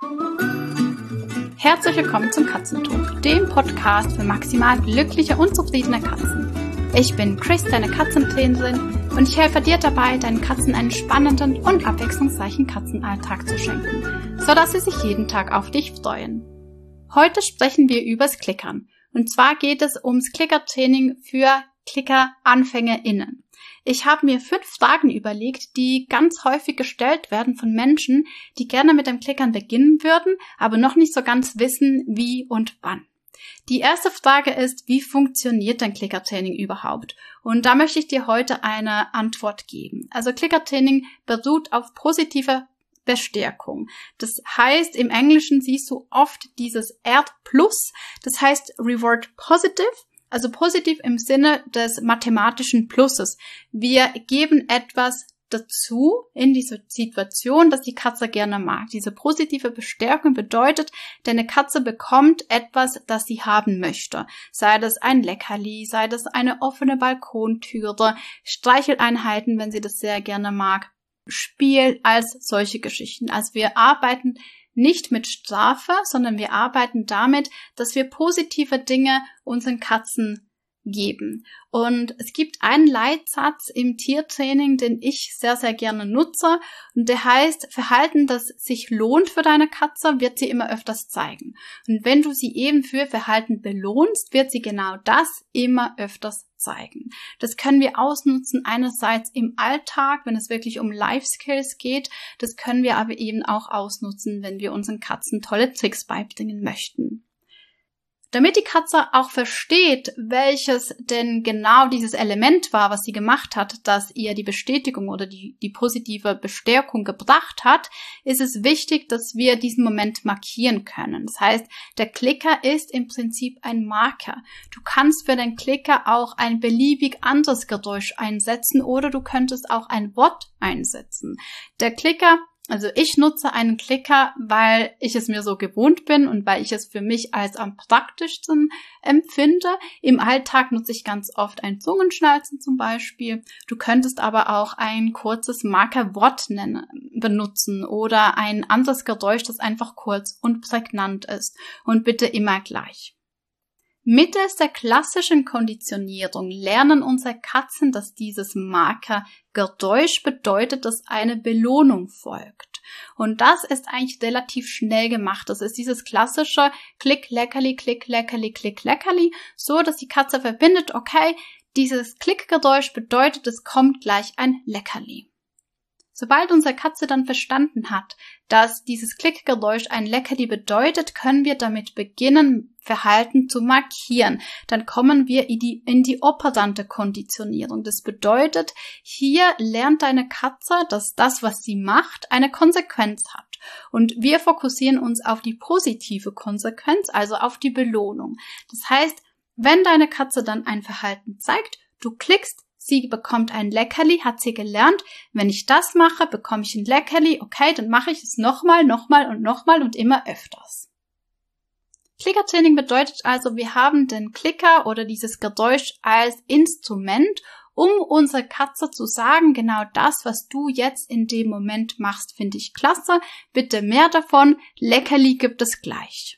Herzlich willkommen zum Katzentalk, dem Podcast für maximal glückliche und zufriedene Katzen. Ich bin Chris, deine Katzentrainerin, und ich helfe dir dabei, deinen Katzen einen spannenden und abwechslungsreichen Katzenalltag zu schenken, sodass sie sich jeden Tag auf dich freuen. Heute sprechen wir übers Klickern. Und zwar geht es ums Klickertraining für Klicker-AnfängerInnen. Ich habe mir 5 Fragen überlegt, die ganz häufig gestellt werden von Menschen, die gerne mit dem Klickern beginnen würden, aber noch nicht so ganz wissen, wie und wann. Die erste Frage ist, wie funktioniert denn Klickertraining überhaupt? Und da möchte ich dir heute eine Antwort geben. Also Klickertraining beruht auf positiver Bestärkung. Das heißt, im Englischen siehst du oft dieses R+, das heißt Reward Positive. Also positiv im Sinne des mathematischen Plusses. Wir geben etwas dazu in diese Situation, das die Katze gerne mag. Diese positive Bestärkung bedeutet, deine Katze bekommt etwas, das sie haben möchte. Sei das ein Leckerli, sei das eine offene Balkontüre, Streicheleinheiten, wenn sie das sehr gerne mag, Spiel, als solche Geschichten. Also wir arbeiten nicht mit Strafe, sondern wir arbeiten damit, dass wir positive Dinge unseren Katzen geben. Und es gibt einen Leitsatz im Tiertraining, den ich sehr, sehr gerne nutze. Und der heißt, Verhalten, das sich lohnt für deine Katze, wird sie immer öfters zeigen. Und wenn du sie eben für Verhalten belohnst, wird sie genau das immer öfters zeigen. Das können wir ausnutzen, einerseits im Alltag, wenn es wirklich um Life-Skills geht. Das können wir aber eben auch ausnutzen, wenn wir unseren Katzen tolle Tricks beibringen möchten. Damit die Katze auch versteht, welches denn genau dieses Element war, was sie gemacht hat, das ihr die Bestätigung oder die positive Bestärkung gebracht hat, ist es wichtig, dass wir diesen Moment markieren können. Das heißt, der Klicker ist im Prinzip ein Marker. Du kannst für den Klicker auch ein beliebig anderes Geräusch einsetzen oder du könntest auch ein Wort einsetzen. Der Klicker, also ich nutze einen Klicker, weil ich es mir so gewohnt bin und weil ich es für mich als am praktischsten empfinde. Im Alltag nutze ich ganz oft ein Zungenschnalzen zum Beispiel. Du könntest aber auch ein kurzes Markerwort benutzen oder ein anderes Geräusch, das einfach kurz und prägnant ist. Und bitte immer gleich. Mittels der klassischen Konditionierung lernen unsere Katzen, dass dieses Markergeräusch bedeutet, dass eine Belohnung folgt. Und das ist eigentlich relativ schnell gemacht. Das ist dieses klassische Klick, Leckerli, Klick, Leckerli, Klick, Leckerli, so dass die Katze verbindet, okay, dieses Klickgeräusch bedeutet, es kommt gleich ein Leckerli. Sobald unsere Katze dann verstanden hat, dass dieses Klickgeräusch ein Leckerli bedeutet, können wir damit beginnen, Verhalten zu markieren. Dann kommen wir in die operante Konditionierung. Das bedeutet, hier lernt deine Katze, dass das, was sie macht, eine Konsequenz hat. Und wir fokussieren uns auf die positive Konsequenz, also auf die Belohnung. Das heißt, wenn deine Katze dann ein Verhalten zeigt, du klickst, sie bekommt ein Leckerli, hat sie gelernt. Wenn ich das mache, bekomme ich ein Leckerli. Okay, dann mache ich es nochmal und immer öfters. Klickertraining bedeutet also, wir haben den Klicker oder dieses Geräusch als Instrument, um unserer Katze zu sagen, genau das, was du jetzt in dem Moment machst, finde ich klasse. Bitte mehr davon. Leckerli gibt es gleich.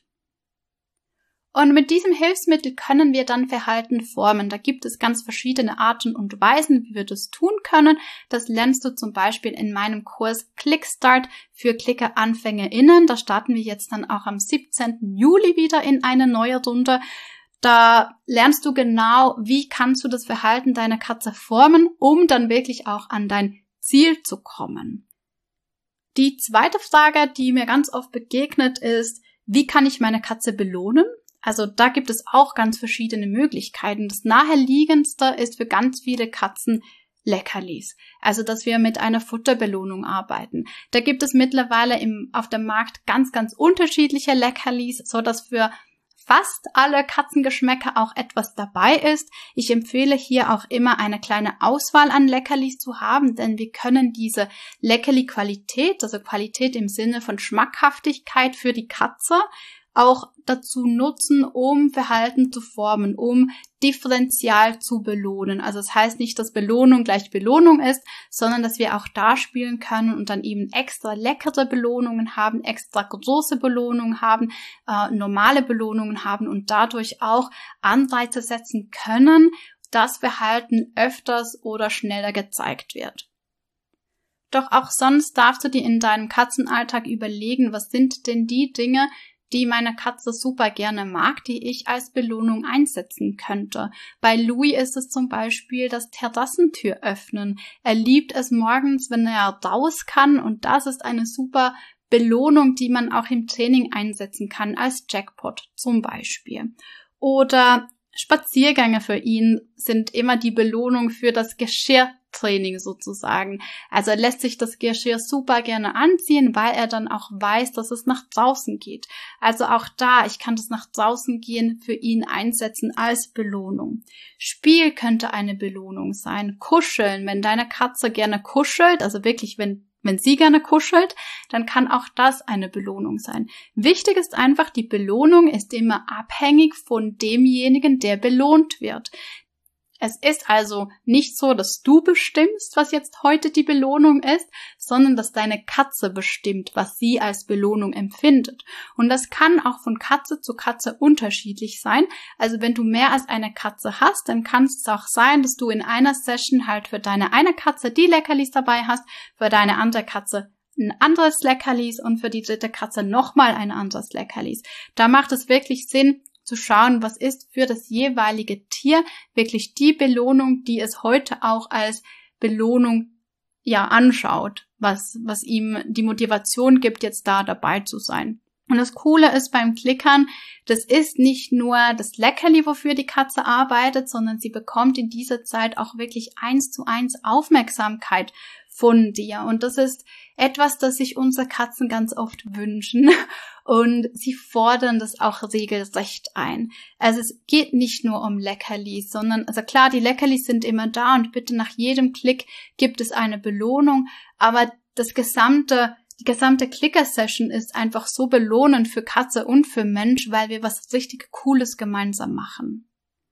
Und mit diesem Hilfsmittel können wir dann Verhalten formen. Da gibt es ganz verschiedene Arten und Weisen, wie wir das tun können. Das lernst du zum Beispiel in meinem Kurs Clickstart für Klicker-AnfängerInnen. Da starten wir jetzt dann auch am 17. Juli wieder in eine neue Runde. Da lernst du genau, wie kannst du das Verhalten deiner Katze formen, um dann wirklich auch an dein Ziel zu kommen. Die zweite Frage, die mir ganz oft begegnet, ist, wie kann ich meine Katze belohnen? Also da gibt es auch ganz verschiedene Möglichkeiten. Das naheliegendste ist für ganz viele Katzen Leckerlis. Also dass wir mit einer Futterbelohnung arbeiten. Da gibt es mittlerweile auf dem Markt ganz, ganz unterschiedliche Leckerlis, so dass für fast alle Katzengeschmäcker auch etwas dabei ist. Ich empfehle hier auch immer eine kleine Auswahl an Leckerlis zu haben, denn wir können diese Leckerli-Qualität, also Qualität im Sinne von Schmackhaftigkeit für die Katze, auch dazu nutzen, um Verhalten zu formen, um differenzial zu belohnen. Also das heißt nicht, dass Belohnung gleich Belohnung ist, sondern dass wir auch da spielen können und dann eben extra leckere Belohnungen haben, extra große Belohnungen haben, normale Belohnungen haben und dadurch auch Anreize setzen können, dass Verhalten öfters oder schneller gezeigt wird. Doch auch sonst darfst du dir in deinem Katzenalltag überlegen, was sind denn die Dinge, die meine Katze super gerne mag, die ich als Belohnung einsetzen könnte. Bei Louis ist es zum Beispiel das Terrassentür öffnen. Er liebt es morgens, wenn er raus kann, und das ist eine super Belohnung, die man auch im Training einsetzen kann, als Jackpot zum Beispiel. Oder Spaziergänge für ihn sind immer die Belohnung für das Geschirrtraining sozusagen. Also er lässt sich das Geschirr super gerne anziehen, weil er dann auch weiß, dass es nach draußen geht. Also auch da, ich kann das nach draußen gehen für ihn einsetzen als Belohnung. Spiel könnte eine Belohnung sein. Kuscheln, wenn deine Katze gerne kuschelt, also wirklich, wenn sie gerne kuschelt, dann kann auch das eine Belohnung sein. Wichtig ist einfach, die Belohnung ist immer abhängig von demjenigen, der belohnt wird. Es ist also nicht so, dass du bestimmst, was jetzt heute die Belohnung ist, sondern dass deine Katze bestimmt, was sie als Belohnung empfindet. Und das kann auch von Katze zu Katze unterschiedlich sein. Also wenn du mehr als eine Katze hast, dann kann es auch sein, dass du in einer Session halt für deine eine Katze die Leckerlis dabei hast, für deine andere Katze ein anderes Leckerlis und für die dritte Katze nochmal ein anderes Leckerlis. Da macht es wirklich Sinn, zu schauen, was ist für das jeweilige Tier wirklich die Belohnung, die es heute auch als Belohnung anschaut, was ihm die Motivation gibt, jetzt da dabei zu sein. Und das Coole ist beim Klickern, das ist nicht nur das Leckerli, wofür die Katze arbeitet, sondern sie bekommt in dieser Zeit auch wirklich 1:1 Aufmerksamkeit von dir. Und das ist etwas, das sich unsere Katzen ganz oft wünschen. Und sie fordern das auch regelrecht ein. Also es geht nicht nur um Leckerlis, sondern, also klar, die Leckerlis sind immer da und bitte nach jedem Klick gibt es eine Belohnung, aber die gesamte Clicker-Session ist einfach so belohnend für Katze und für Mensch, weil wir was richtig Cooles gemeinsam machen.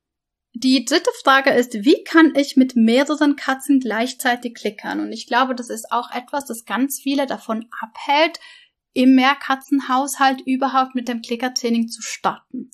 Die dritte Frage ist, wie kann ich mit mehreren Katzen gleichzeitig klickern? Und ich glaube, das ist auch etwas, das ganz viele davon abhält, im Mehrkatzenhaushalt überhaupt mit dem Klickertraining zu starten.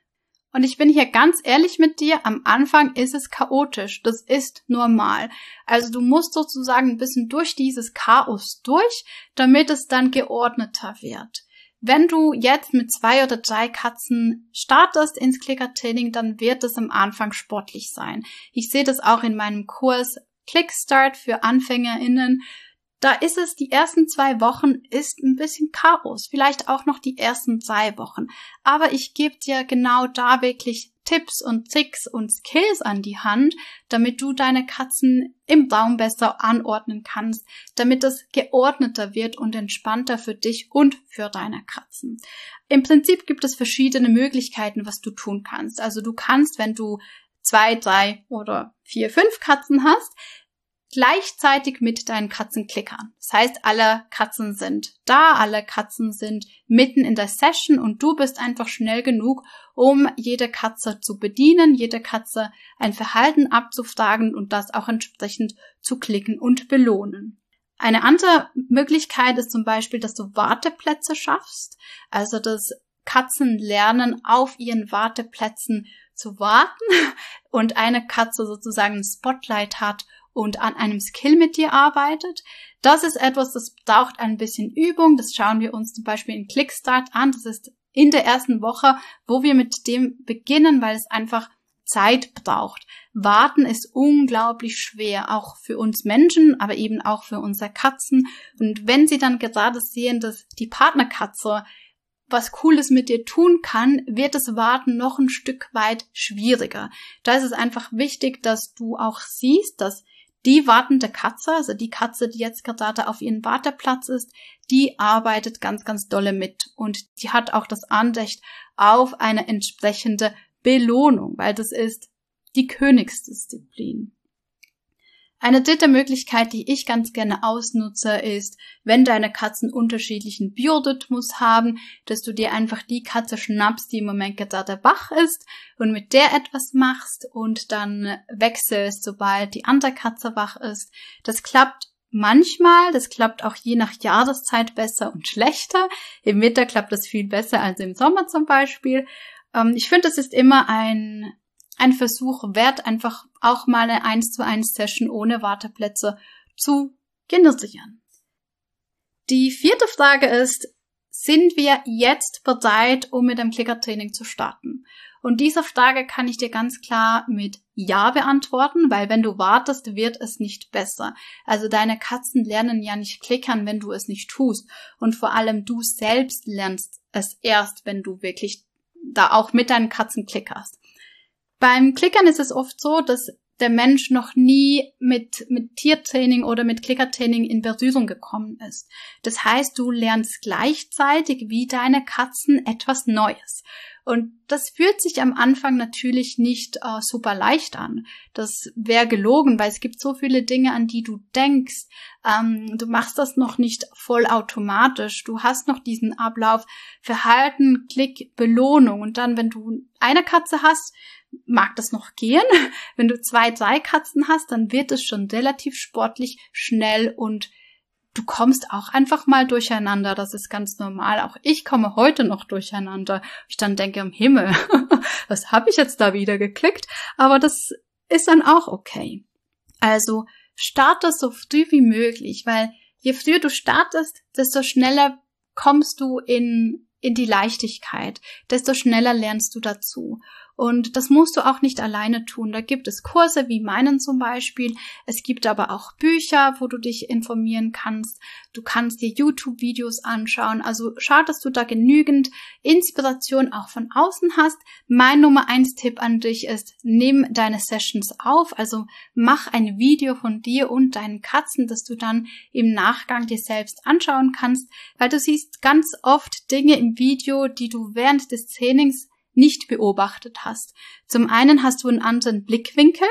Und ich bin hier ganz ehrlich mit dir, am Anfang ist es chaotisch, das ist normal. Also du musst sozusagen ein bisschen durch dieses Chaos durch, damit es dann geordneter wird. Wenn du jetzt mit 2 oder 3 Katzen startest ins Klickertraining, dann wird es am Anfang sportlich sein. Ich sehe das auch in meinem Kurs Clickstart für AnfängerInnen. Da ist es, die ersten 2 Wochen ist ein bisschen Chaos, vielleicht auch noch die ersten 3 Wochen. Aber ich gebe dir genau da wirklich Tipps und Tricks und Skills an die Hand, damit du deine Katzen im Raum besser anordnen kannst, damit es geordneter wird und entspannter für dich und für deine Katzen. Im Prinzip gibt es verschiedene Möglichkeiten, was du tun kannst. Also du kannst, wenn du 2, 3 oder 4, 5 Katzen hast, gleichzeitig mit deinen Katzen klickern. Das heißt, alle Katzen sind da, alle Katzen sind mitten in der Session und du bist einfach schnell genug, um jede Katze zu bedienen, jede Katze ein Verhalten abzufragen und das auch entsprechend zu klicken und belohnen. Eine andere Möglichkeit ist zum Beispiel, dass du Warteplätze schaffst, also dass Katzen lernen, auf ihren Warteplätzen zu warten und eine Katze sozusagen ein Spotlight hat und an einem Skill mit dir arbeitet. Das ist etwas, das braucht ein bisschen Übung. Das schauen wir uns zum Beispiel in Clickstart an. Das ist in der ersten Woche, wo wir mit dem beginnen, weil es einfach Zeit braucht. Warten ist unglaublich schwer, auch für uns Menschen, aber eben auch für unsere Katzen. Und wenn sie dann gerade sehen, dass die Partnerkatze was Cooles mit dir tun kann, wird das Warten noch ein Stück weit schwieriger. Da ist es einfach wichtig, dass du auch siehst, dass die wartende Katze, also die Katze, die jetzt gerade auf ihrem Warteplatz ist, die arbeitet ganz, ganz dolle mit und die hat auch das Anrecht auf eine entsprechende Belohnung, weil das ist die Königsdisziplin. Eine dritte Möglichkeit, die ich ganz gerne ausnutze, ist, wenn deine Katzen unterschiedlichen Biorhythmus haben, dass du dir einfach die Katze schnappst, die im Moment gerade wach ist und mit der etwas machst und dann wechselst, sobald die andere Katze wach ist. Das klappt manchmal, das klappt auch je nach Jahreszeit besser und schlechter. Im Winter klappt das viel besser als im Sommer zum Beispiel. Ich finde, es ist immer ein Versuch wert, einfach auch mal eine 1:1 Session ohne Warteplätze zu generieren. Die vierte Frage ist, sind wir jetzt bereit, um mit dem Klickertraining zu starten? Und diese Frage kann ich dir ganz klar mit Ja beantworten, weil wenn du wartest, wird es nicht besser. Also deine Katzen lernen ja nicht klickern, wenn du es nicht tust. Und vor allem du selbst lernst es erst, wenn du wirklich da auch mit deinen Katzen klickerst. Beim Klickern ist es oft so, dass der Mensch noch nie mit Tiertraining oder mit Klickertraining in Berührung gekommen ist. Das heißt, du lernst gleichzeitig wie deine Katzen etwas Neues. Und das fühlt sich am Anfang natürlich nicht super leicht an. Das wäre gelogen, weil es gibt so viele Dinge, an die du denkst. Du machst das noch nicht vollautomatisch. Du hast noch diesen Ablauf Verhalten, Klick, Belohnung. Und dann, wenn du eine Katze hast, mag das noch gehen. Wenn du 2, 3 Katzen hast, dann wird es schon relativ sportlich, schnell und du kommst auch einfach mal durcheinander. Das ist ganz normal. Auch ich komme heute noch durcheinander. Ich dann denke, im Himmel, was habe ich jetzt da wieder geklickt? Aber das ist dann auch okay. Also starte so früh wie möglich, weil je früher du startest, desto schneller kommst du in die Leichtigkeit, desto schneller lernst du dazu. Und das musst du auch nicht alleine tun. Da gibt es Kurse wie meinen zum Beispiel. Es gibt aber auch Bücher, wo du dich informieren kannst. Du kannst dir YouTube-Videos anschauen. Also schau, dass du da genügend Inspiration auch von außen hast. Mein Nummer 1 Tipp an dich ist, nimm deine Sessions auf. Also mach ein Video von dir und deinen Katzen, das du dann im Nachgang dir selbst anschauen kannst. Weil du siehst ganz oft Dinge im Video, die du während des Trainings nicht beobachtet hast. Zum einen hast du einen anderen Blickwinkel.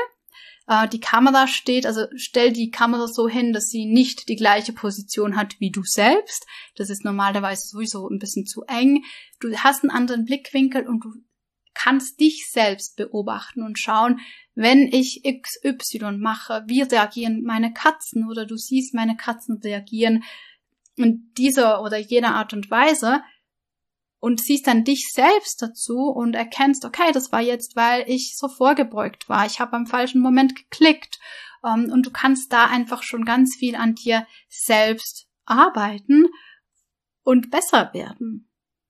Die Kamera steht, also stell die Kamera so hin, dass sie nicht die gleiche Position hat wie du selbst. Das ist normalerweise sowieso ein bisschen zu eng. Du hast einen anderen Blickwinkel und du kannst dich selbst beobachten und schauen, wenn ich XY mache, wie reagieren meine Katzen oder du siehst, meine Katzen reagieren in dieser oder jener Art und Weise. Und siehst dann dich selbst dazu und erkennst, okay, das war jetzt, weil ich so vorgebeugt war. Ich habe am falschen Moment geklickt. Und du kannst da einfach schon ganz viel an dir selbst arbeiten und besser werden.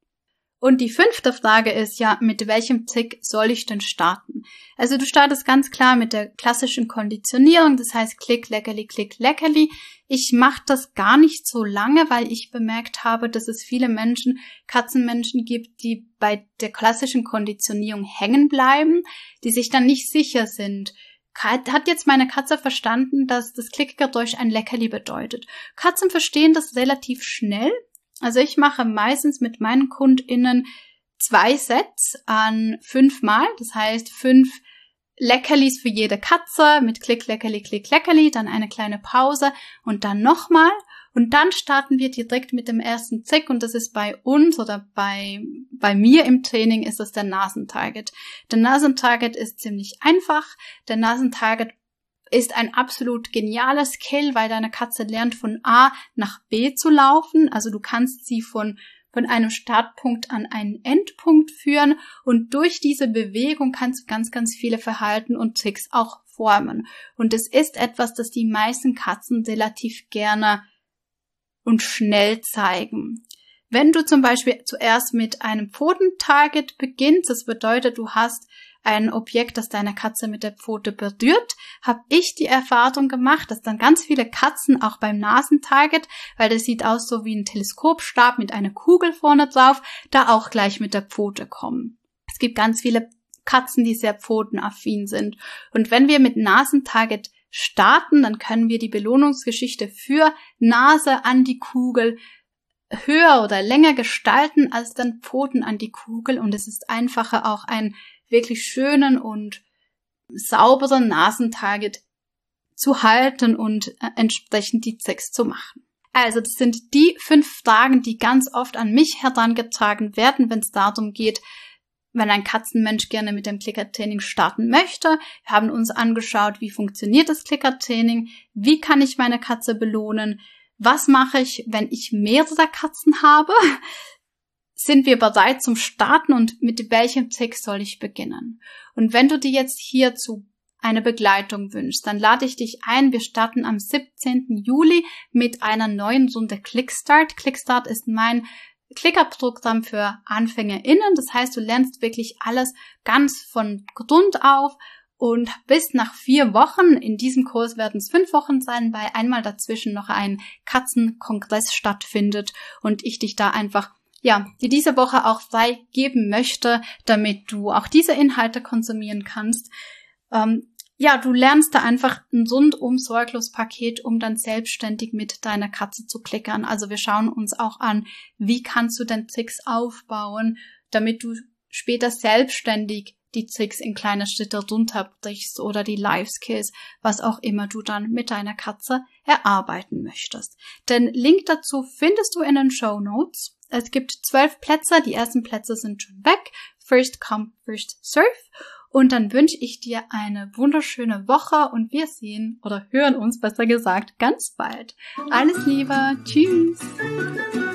Und die 5. Frage ist ja, mit welchem Trick soll ich denn starten? Also du startest ganz klar mit der klassischen Konditionierung, das heißt Klick, Leckerli, Klick, Leckerli. Ich mache das gar nicht so lange, weil ich bemerkt habe, dass es viele Menschen, Katzenmenschen gibt, die bei der klassischen Konditionierung hängen bleiben, die sich dann nicht sicher sind. Hat jetzt meine Katze verstanden, dass das Klickgeräusch ein Leckerli bedeutet? Katzen verstehen das relativ schnell. Also ich mache meistens mit meinen KundInnen 2 Sets an 5 Mal. Das heißt 5 Leckerlis für jede Katze mit Klick, Leckerli, Klick, Leckerli, dann eine kleine Pause und dann nochmal. Und dann starten wir direkt mit dem ersten Trick und das ist bei uns oder bei mir im Training ist das der Nasentarget. Der Nasentarget ist ziemlich einfach. Der Nasentarget ist ein absolut genialer Skill, weil deine Katze lernt von A nach B zu laufen. Also du kannst sie von einem Startpunkt an einen Endpunkt führen und durch diese Bewegung kannst du ganz, ganz viele Verhalten und Tricks auch formen. Und es ist etwas, das die meisten Katzen relativ gerne und schnell zeigen. Wenn du zum Beispiel zuerst mit einem Pfotentarget beginnst, das bedeutet, du hast ein Objekt, das deine Katze mit der Pfote berührt, habe ich die Erfahrung gemacht, dass dann ganz viele Katzen auch beim Nasentarget, weil das sieht aus so wie ein Teleskopstab mit einer Kugel vorne drauf, da auch gleich mit der Pfote kommen. Es gibt ganz viele Katzen, die sehr pfotenaffin sind. Und wenn wir mit Nasentarget starten, dann können wir die Belohnungsgeschichte für Nase an die Kugel höher oder länger gestalten als dann Pfoten an die Kugel und es ist einfacher auch einen wirklich schönen und sauberen Nasentarget zu halten und entsprechend die Tricks zu machen. Also das sind die 5 Fragen, die ganz oft an mich herangetragen werden, wenn es darum geht, wenn ein Katzenmensch gerne mit dem Klickertraining starten möchte. Wir haben uns angeschaut, wie funktioniert das Klickertraining, wie kann ich meine Katze belohnen, was mache ich, wenn ich mehrere Katzen habe, sind wir bereit zum Starten und mit welchem Trick soll ich beginnen. Und wenn du dir jetzt hierzu eine Begleitung wünschst, dann lade ich dich ein. Wir starten am 17. Juli mit einer neuen Runde Clickstart. Clickstart ist mein Klickerprogramm für AnfängerInnen. Das heißt, du lernst wirklich alles ganz von Grund auf und bist nach 4 Wochen, in diesem Kurs werden es 5 Wochen sein, weil einmal dazwischen noch ein Katzenkongress stattfindet und ich dich da einfach dir diese Woche auch frei geben möchte, damit du auch diese Inhalte konsumieren kannst. Du lernst da einfach ein rundum sorglos Paket, um dann selbstständig mit deiner Katze zu klickern. Also wir schauen uns auch an, wie kannst du denn Tricks aufbauen, damit du später selbstständig die Tricks in kleine Schritte runterbrichst oder die Life-Skills, was auch immer du dann mit deiner Katze erarbeiten möchtest. Den Link dazu findest du in den Shownotes. Es gibt 12 Plätze, die ersten Plätze sind schon weg. First come, first serve. Und dann wünsche ich dir eine wunderschöne Woche und wir sehen oder hören uns, besser gesagt, ganz bald. Alles Liebe. Tschüss.